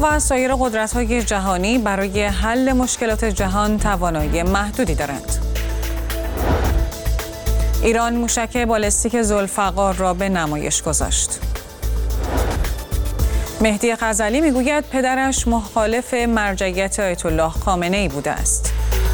و سایر قدرت‌های جهانی برای حل مشکلات جهان توانایی محدودی دارند. ایران موشک بالستیک ذوالفقار را به نمایش گذاشت. مهدی غزالی میگوید پدرش مخالف مرجعیت آیت الله خامنه‌ای بوده است.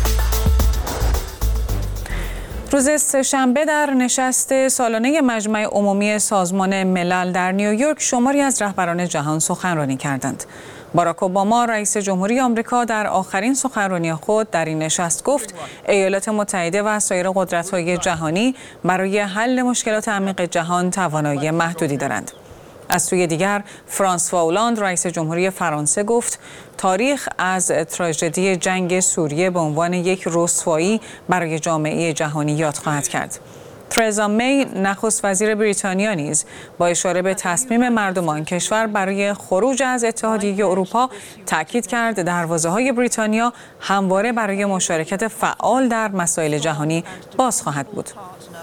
روز سه‌شنبه در نشست سالانه مجمع عمومی سازمان ملل در نیویورک شماری از رهبران جهان سخنرانی کردند. باراک اوباما رئیس جمهوری آمریکا در آخرین سخنرانی خود در این نشست گفت ایالات متحده و سایر قدرت‌های جهانی برای حل مشکلات عمیق جهان توانایی محدودی دارند. از سوی دیگر فرانسوا اولاند رئیس جمهوری فرانسه گفت تاریخ از تراژدی جنگ سوریه به عنوان یک رسوایی برای جامعه جهانی یاد خواهد کرد. ترزا می نخست وزیر بریتانیا نیز با اشاره به تصمیم مردم آن کشور برای خروج از اتحادیه اروپا تاکید کرد دروازه‌های بریتانیا همواره برای مشارکت فعال در مسائل جهانی باز خواهد بود.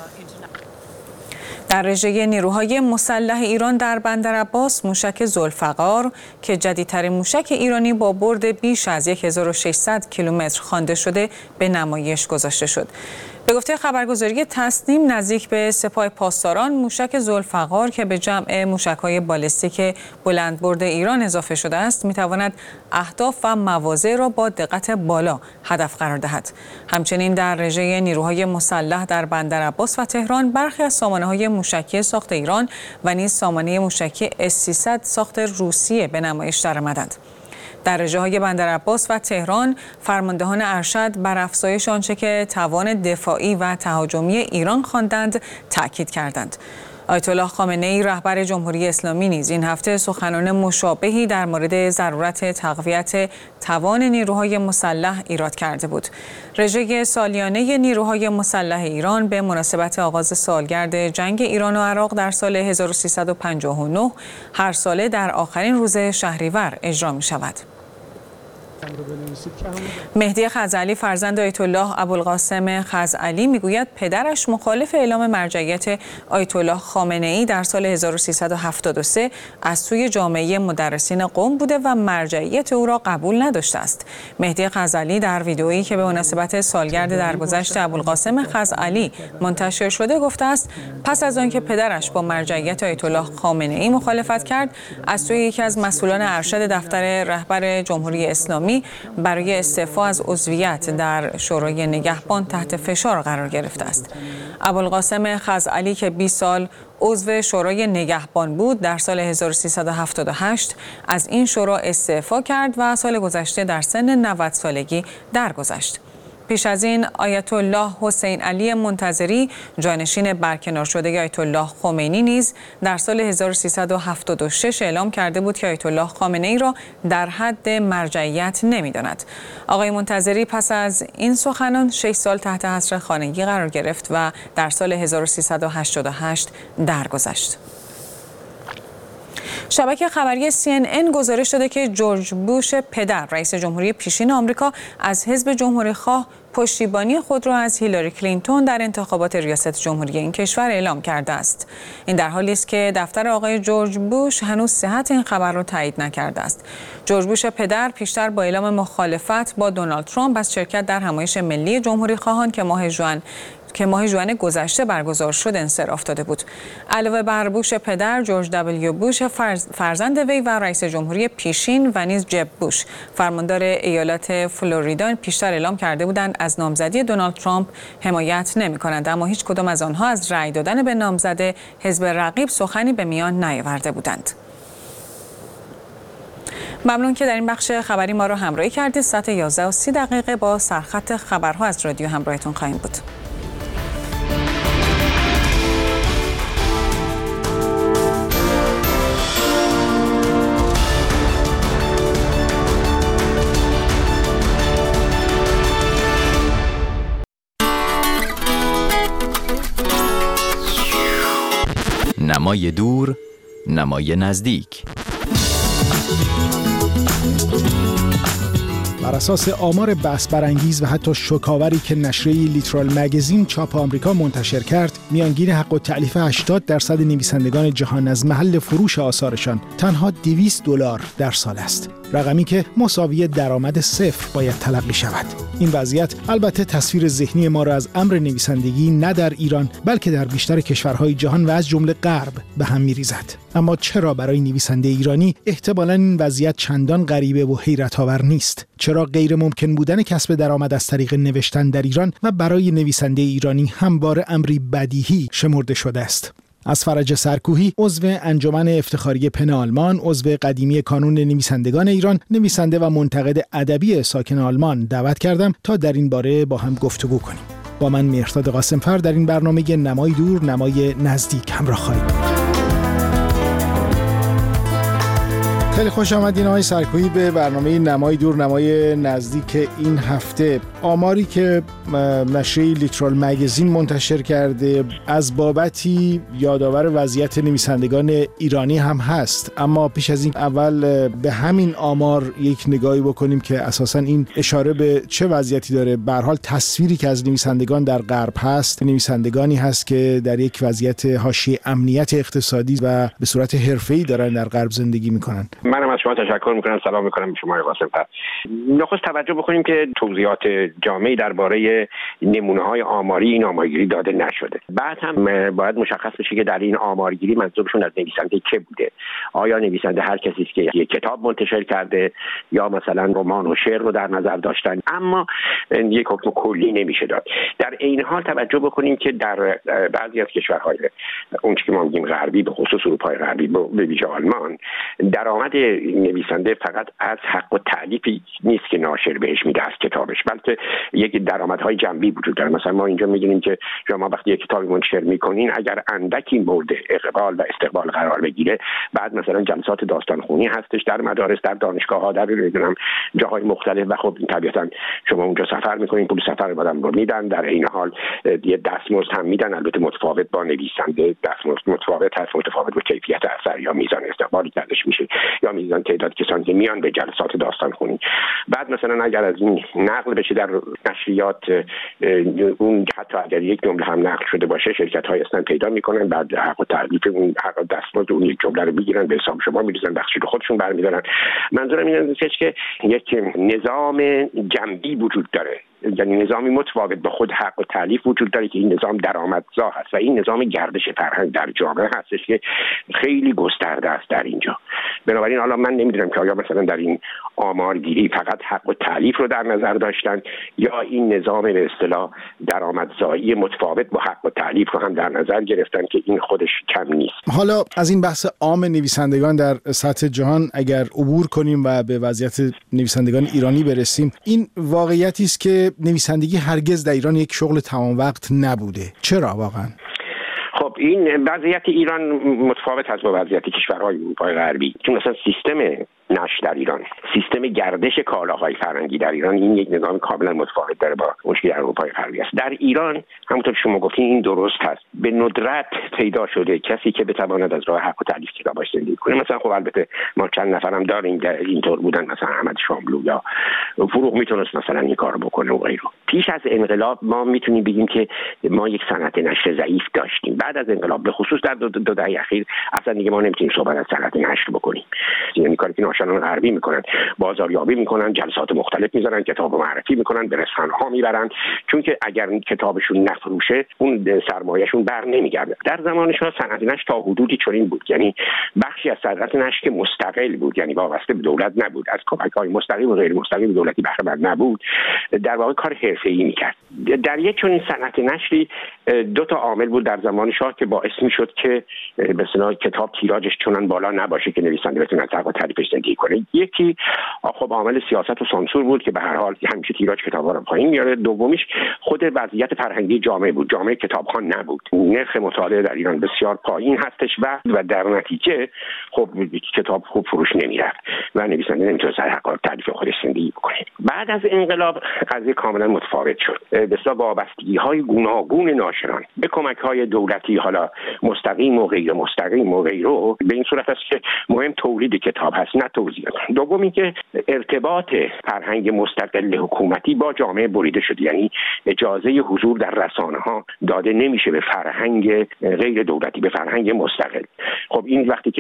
در رژه نیروهای مسلح ایران در بندرعباس موشک ذوالفقار که جدیدترین موشک ایرانی با برد بیش از 1600 کیلومتر خوانده شده به نمایش گذاشته شد. به گفته خبرگزاری تسنیم نزدیک به سپاه پاسداران موشک ذوالفقار که به جمع موشک‌های بالستیک بلندبرد ایران اضافه شده است می‌تواند اهداف و مواضع را با دقت بالا هدف قرار دهد. همچنین در رژه نیروهای مسلح در بندرعباس و تهران برخی از سامانه‌های موشکی ساخت ایران و نیز سامانه موشکی S-300 ساخت روسیه به نمایش درآمدند. در رژه‌های بندرعباس و تهران فرماندهان ارشد بر افزایش آنچه که توان دفاعی و تهاجمی ایران خواندند تأکید کردند. آیت الله خامنه‌ای رهبر جمهوری اسلامی نیز این هفته سخنان مشابهی در مورد ضرورت تقویت توان نیروهای مسلح ایراد کرده بود. رژه سالیانه نیروهای مسلح ایران به مناسبت آغاز سالگرد جنگ ایران و عراق در سال 1359 هر ساله در آخرین روز شهریور اجرا می‌شود. مهدی غزالی فرزند آیت الله ابوالقاسم غزالی میگوید پدرش مخالف اعلام مرجعیت آیت الله خامنه‌ای در سال 1373 از سوی جامعه مدرسین قم بوده و مرجعیت او را قبول نداشته است. مهدی غزالی در ویدئویی که به مناسبت سالگرد درگذشت ابوالقاسم غزالی منتشر شده گفته است پس از آنکه پدرش با مرجعیت آیت الله خامنه‌ای مخالفت کرد از سوی یکی از مسئولان ارشد دفتر رهبر جمهوری اسلامی برای استعفا از عضویت در شورای نگهبان تحت فشار قرار گرفته است. ابوالقاسم غزالی که 20 سال عضو شورای نگهبان بود در سال 1378 از این شورا استعفا کرد و سال گذشته در سن 90 سالگی درگذشت. پیش از این آیت الله حسین علی منتظری جانشین برکنار شده آیت الله خمینی نیز در سال 1376 اعلام کرده بود که آیت الله خامنه‌ای را در حد مرجعیت نمی‌داند. آقای منتظری پس از این سخنان 6 سال تحت حصر خانگی قرار گرفت و در سال 1388 درگذشت. شبکه خبری CNN گزارش داده که جورج بوش پدر رئیس جمهوری پیشین آمریکا از حزب جمهوری‌خواه پشتیبانی خود را از هیلاری کلینتون در انتخابات ریاست جمهوری این کشور اعلام کرده است. این در حالی است که دفتر آقای جورج بوش هنوز صحت این خبر را تایید نکرده است. جورج بوش پدر پیشتر با اعلام مخالفت با دونالد ترامپ از شرکت در همایش ملی جمهوری‌خواهان که ماه ژوئن گذشته برگزار شد انصراف داده بود. علاوه بر بوش پدر، جورج دبلیو بوش فرزند وی و رئیس جمهوری پیشین و نیز جب بوش فرماندار ایالت فلوریدا پیشتر اعلام کرده بودند از نامزدی دونالد ترامپ حمایت نمی‌کنند، اما هیچ کدام از آنها از رأی دادن به نامزد حزب رقیب سخنی به میان نیاورده بودند. ممنون که در این بخش خبری ما را همراهی کردید. ساعت 11:30 با سرخط خبرها از رادیو همراهتون خواهیم بود. نمای دور، نمای نزدیک. بر اساس آمار بحث برانگیز و حتی شوک‌آوری که نشریه لیترال مگزین چاپ آمریکا منتشر کرد، میانگین حق التألیف 80% نویسندگان جهان از محل فروش آثارشان تنها $200 در سال است. رقمی که مساوی درآمد صفر باید تلقی شود. این وضعیت البته تصویر ذهنی ما را از امر نویسندگی نه در ایران بلکه در بیشتر کشورهای جهان و از جمله غرب به هم می‌ریزد. اما چرا برای نویسنده ایرانی احتمالاً این وضعیت چندان غریبه و حیرت‌آور نیست؟ چرا غیر ممکن بودن کسب درآمد از طریق نوشتن در ایران و برای نویسنده ایرانی همواره امری بدیهی شمرده شده است؟ از فرج سرکوهی، عضو انجمن افتخاری پن آلمان، عضو قدیمی کانون نویسندگان ایران، نویسنده و منتقد ادبی ساکن آلمان دعوت کردم تا در این باره با هم گفتگو کنیم. با من مهرداد قاسمفر در این برنامه نمای دور نمای نزدیک همراه خواهید بود. خیلی خوش آمدین آقای سرکوهی به برنامه نمای دور نمای نزدیک این هفته. آماری که نشریه لیترال مگزین منتشر کرده از بابتی یادآور وضعیت نویسندگان ایرانی هم هست، اما پیش از این اول به همین آمار یک نگاهی بکنیم که اساساً این اشاره به چه وضعیتی داره. به هر حال تصویری که از نویسندگان در غرب هست، نویسندگانی هست که در یک وضعیت حاشیه امنیت اقتصادی و به صورت حرفه‌ای دارن در غرب زندگی میکنن. منم از شما تشکر میکنم، سلام میکنم به شما قاسم‌فر. نخست توجه بکنیم که توضیحات جامعی درباره نمونه‌های آماری این آمارگیری داده نشده. بعد هم باید مشخص بشه که در این آمارگیری منظورشون از نویسنده که بوده. آیا نویسنده هر کسی است که یک کتاب منتشر کرده یا مثلا رمان و شعر رو در نظر داشتن، اما یک حکم کلی نمیشه داد. در این حال توجه بکنیم که در بعضی از کشورهای اون که ما میگیم غربی، به خصوص اروپای غربی به ویژه آلمان، درآمد نویسنده فقط از حق و تألیفی نیست که ناشر بهش میده از کتابش، بلکه یک درآمدهای جنبی وجود داره. مثلا ما اینجا می‌بینیم که شما وقتی یک کتابی منتشر می‌کنین، اگر اندکی مورد اقبال و استقبال قرار بگیره، بعد مثلا جلسات داستانخوانی هستش در مدارس، در دانشگاه‌ها، در جاهای مختلف، و خب طبیعتاً شما اونجا سفر می‌کنین، پول سفر آدم رو میدن، در این حال یه دستمزد هم میدن، البته متفاوت با نویسنده، دستمزد متفاوت هست، متفاوت با کیفیت اثر یا میزان استقبالی کردش میشه یا میزان تعداد کسانی که میان به جلسات داستانخوانی. بعد مثلا اگر از این نقل بشه در نشریات، اون حتی اگر یک جمله هم نقل شده باشه، شرکت‌های اصلا پیدا میکنن، بعد حق و تعلیف اون حق دستمزد اون یک جمله رو بگیرن، به حساب شما میریزن، بخشی رو خودشون برمی‌دارن. منظورم اینه که یک نظام جنبی وجود داره، یعنی نظامی متفاوت با خود حق و تألیف وجود داره که این نظام درآمدزا هست و این نظام گردش فرهنگ در جامعه هستش که خیلی گسترده است در اینجا. بنابراین حالا من نمیدونم که آیا مثلا در این آمارگیری فقط حق و تألیف رو در نظر داشتن یا این نظام به اصطلاح درآمدزایی متفاوت با حق و تألیف رو هم در نظر گرفتن که این خودش کم نیست. حالا از این بحث عام نویسندگان در سطح جهان اگر عبور کنیم و به وضعیت نویسندگان ایرانی برسیم، این واقعیتی است که نویسندگی هرگز در ایران یک شغل تمام وقت نبوده. چرا واقعا؟ خب این وضعیت ایران متفاوت هست با وضعیت کشورهای اروپای غربی، چون مثلا سیستم نشر در ایران، سیستم گردش کالاهای فرهنگی در ایران، این یک نظام کاملا متفاوت داره با اون که در اروپای غربی است. در ایران همونطور که شما گفتین این درست هست، به ندرت پیدا شده کسی که بتواند از راه حق و تألیف کتابش زندگی کنه. مثلا خب البته ما چند نفرم داریم در اینطور بودن، مثلا احمد شاملو یا فروغ میتونست مثلا این کارو بکنه و غیره. پیش از انقلاب ما میتونیم بگیم که ما یک صنعت نشر ضعیف داشتیم. بعد از انقلاب به خصوص در دو دهه اخیر اصلا دیگه ما نمیتونیم صحبت از صنعت نشر بکنیم. یعنی کاری که ناشران غربی میکنن، بازاریابی میکنن، جلسات مختلف میذارن، کتاب معرفی میکنن، به رسانه‌ها میبرن، چون که اگر کتابشون نفروشه اون سرمایه‌شون بر نمیگرده. در زمان شاه صنعت نشر تا حدودی چنین بود، یعنی بخشی از صنعت نشر که مستقل بود، یعنی وابسته به دولت نبود، از کمک‌های مستقیم و غیر مستقیم دولتی بهره مند نبود، در واقع کار حرفه‌ای میکرد. در یک چنین صنعت نشری دو تا عامل بود در زمان شاه که باعث میشد که به اصطلاح کتاب تیراژش چنان بالا نباشه که نویسنده بتونه از حق و تألیفش زندگی کنه. یکی خب عامل سیاست و سانسور بود که به هر حال همیشه تیراژ کتابا رو پایین میاره. دومیش خود وضعیت فرهنگی جامعه بود، جامعه کتابخوان نبود، نرخ مطالعه در ایران بسیار پایین هستش و در نتیجه خب کتاب خوب فروش نمیرفت و نویسنده نمیتونست از حق و تألیف خودش زندگی بکنه. بعد از انقلاب قضیه کاملا متفاوت شد. به اصطلاح وابستگی‌های گوناگون ناشران به کمک‌های دولتی، حالا مستقیم و غیر مستقیم و غیره، به این صورت است که مهم تولید کتاب هست نه توزیع. دومی که ارتباط فرهنگ مستقل حکومتی با جامعه بریده شد، یعنی اجازه حضور در رسانه‌ها داده نمیشه به فرهنگ غیر دولتی، به فرهنگ مستقل. خب این وقتی که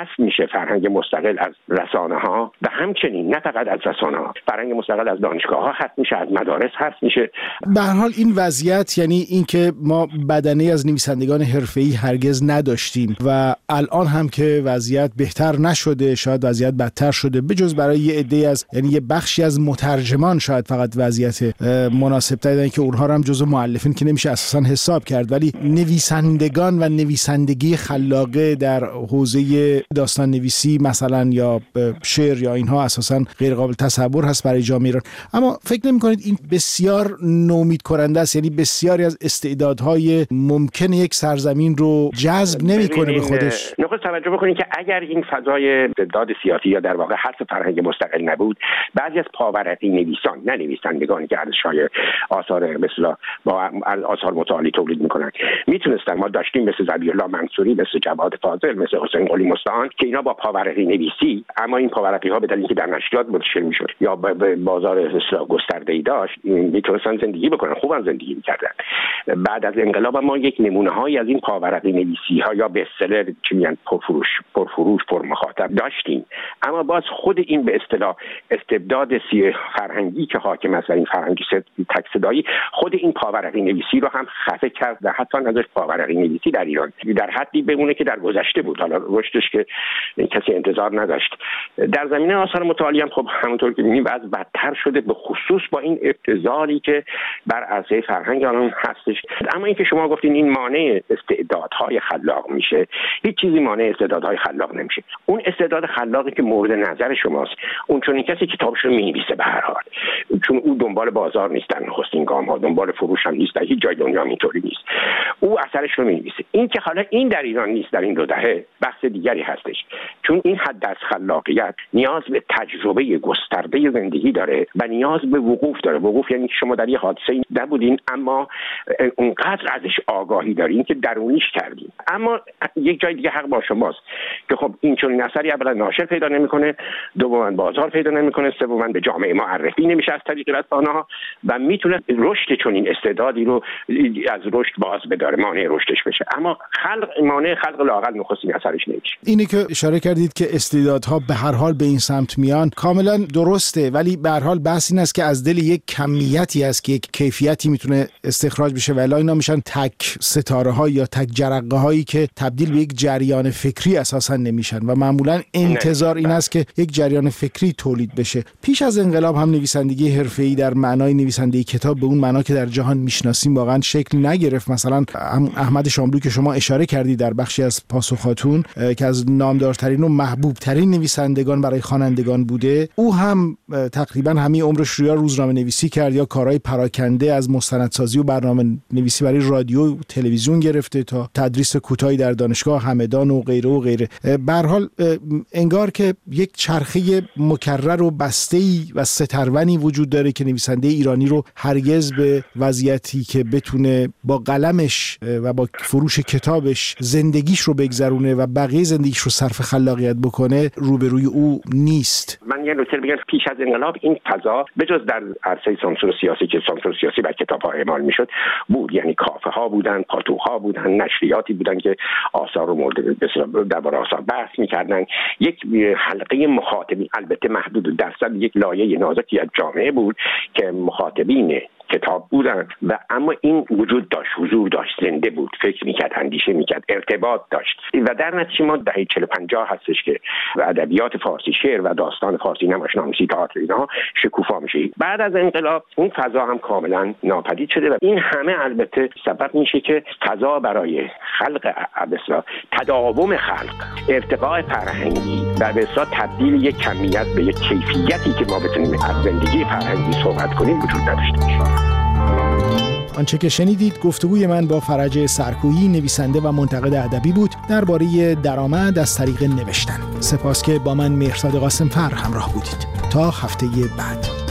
حذف میشه فرهنگ مستقل از رسانه‌ها و همچنین نه فقط از رسانه‌ها، فرهنگ مستقل از دانشگاه‌ها حذف میشه، از مدارس حذف میشه. به هر حال این وضعیت یعنی اینکه ما بدنه از نویسندگان حرفه‌ای هرگز نداشتیم و الان هم که وضعیت بهتر نشده، شاید وضعیت بدتر شده، بجز برای یه عده از یعنی یه بخشی از مترجمان شاید فقط وضعیت مناسب‌تری دارن که اونها رو هم جزو مؤلفین که نمیشه اساساً حساب کرد، ولی نویسندگان و نویسندگی خلاقه در حوزه داستان نویسی مثلا یا شعر یا اینها اساساً غیر قابل تصور هست برای جامعه ایران. اما فکر نمی‌کنید این بسیار نومید کننده است؟ یعنی بسیاری از استعدادهای ممکن یک سرزمین رو جذب نمی‌کنه به خودش. نخست توجه بکنید که اگر این فضای استعداد سیاسی یا در واقع حذف فرهنگ مستقل نبود، بعضی از پاورقی نویسان، نه نویسندگانی که ارزش‌های آثار مثلا با آثار متعالی تولید می‌کنن، میتونستن، ما داشتیم مثل ذبیح‌الله منصوری، مثل جواد فاضل، مثل حسین قلی مستعان که اینا با پاورقی نویسی، اما این پاورقی‌ها به دلیل اینکه در نشریات منتشر می‌شد یا به بازار اصلاح گسترده‌ای داشت، میتونستن زندگی بکنن، خوبم زندگی می‌کردن. بعد از انقلاب ما یک نمونه‌هایی از این پاورقی نویسی‌ها یا bestseller چی میگن پرفروش پرمخاطب داشتیم، اما باز خود این به اصطلاح استبداد فرهنگی که حاکم است، این فرهنگی تک صدایی، خود این پاورقی نویسی رو هم خفه کرد و حتی ازش پاورقی نویسی در ایران در حدی بمونه که در گذشته بود، حالا رشدش که کسی انتظار نداشت. در زمینه آثار متعالی هم خب همونطور که می‌بینیم وضع بدتر شده، به خصوص با این ابتذالی که بر عرصه فرهنگ الان هستش. اما اینکه شما گفتین این مانع استعدادهای خلاق میشه، هیچ چیزی مانع استعدادهای خلاق نمیشه. اون استعداد خلاقی که مورد نظر شماست، اون چون این کسی کتابش رو می‌نویسه به هر حال، چون او دنبال بازار نیستن، نخستین گام ها دنبال فروش هم نیست، در هیچ جای دنیا اینطوری نیست، او اثرش رو می‌نویسه. این که حالا این در ایران نیست در این 2 دهه بحث دیگری هستش، چون این حد از خلاقیت نیاز به تجربه گسترده زندگی داره و نیاز به وقوف داره. وقوف یعنی که شما در یه حادثه نبودین اما اونقدر ازش آگاهی دارین که درونیش کردین. اما یک جای دیگه حق با شماست که خب این چون اثری اولا ناشر پیدا نمیکنه، دوما بازار پیدا نمیکنه، سوما به جامعه معرفی نمیشه از طریق رسانه‌ها و میتونه رشد چون این استعدادی رو از رشد باز بداره، مانع رشدش بشه. اما مانع خلق لااقل نخستین اثرش نمیشه. اینی که اشاره کردید که استعدادها به هر حال به این سمت میان کاملا درسته، ولی به هر حال بحث این است که از دل یک کمیتی است که یک کیفیتی میتونه استخراج بشه و الا اینا میشن تک ستاره ها یا تک جرقه هایی که تبدیل به یک جریان فکری اساسا نمیشن و معمولا انتظار این است که یک جریان فکری تولید بشه. پیش از انقلاب هم نویسندگی حرفه‌ای در معنای نویسندگی کتاب به اون معنا که در جهان میشناسیم واقعا شکل نگرفت. مثلا احمد شاملو که شما اشاره کردید در بخشی از پاسخاتون که از نامدارترین و محبوب ترین نویسندگان برای خوانندگان بوده، او هم تقریبا همین عمرش رو یا روزنامه نویسی کرد یا کارهای پراکنده از مستندسازی و برنامه نویسی برای رادیو و تلویزیون گرفته تا تدریس کوتاهی در دانشگاه همدان و غیره و غیره. به هر حال انگار که یک چرخه مکرر و بسته‌ای و سترونی وجود داره که نویسنده ایرانی رو هرگز به وضعیتی که بتونه با قلمش و با فروش کتابش زندگیش رو بگذرونه و بقیه زندگیش رو صرف خلاقیت بکنه روبروی او نیست. من یه نکته بگم، پیش از انقلاب این فضا بجز در عرصه سانسور سیاسی که سانسور سیاسی بر کتاب‌ها اعمال میشد بود، یعنی کافه‌ها بودن، پاتوق‌ها بودن، نشریاتی بودن که آثار رو مورد درباره آثار بحث می‌کردن. یک حلقه مخاطبین، البته محدود درصد، یک لایه نازکی از جامعه بود که مخاطبین کتاب بودن و اما این وجود داشت، حضور داشت، زنده بود، فکر میکرد، اندیشه میکرد، ارتباط داشت و در نتیجه ما دهه 40-50 هستش که ادبیات فارسی، شعر و داستان فارسی، نمایشنامه‌نویسی، تئاتر اینها شکوفا میشه. بعد از انقلاب اون فضا هم کاملا ناپدید شده و این همه البته سبب میشه که فضا برای خلق اصلا تداوم خلق، ارتقاء فرهنگی و به اصطلاح تبدیل یک کمیت به یک کیفیتی که ما بتونیم از زندگی فرهنگی صحبت کنیم وجود نداشته باشه. آنچه که شنیدید گفتگوی من با فرج سرکویی، نویسنده و منتقد ادبی بود درباره درآمد از طریق نوشتن. سپاس که با من مهرزاد قاسمفر همراه بودید. تا هفته بعد.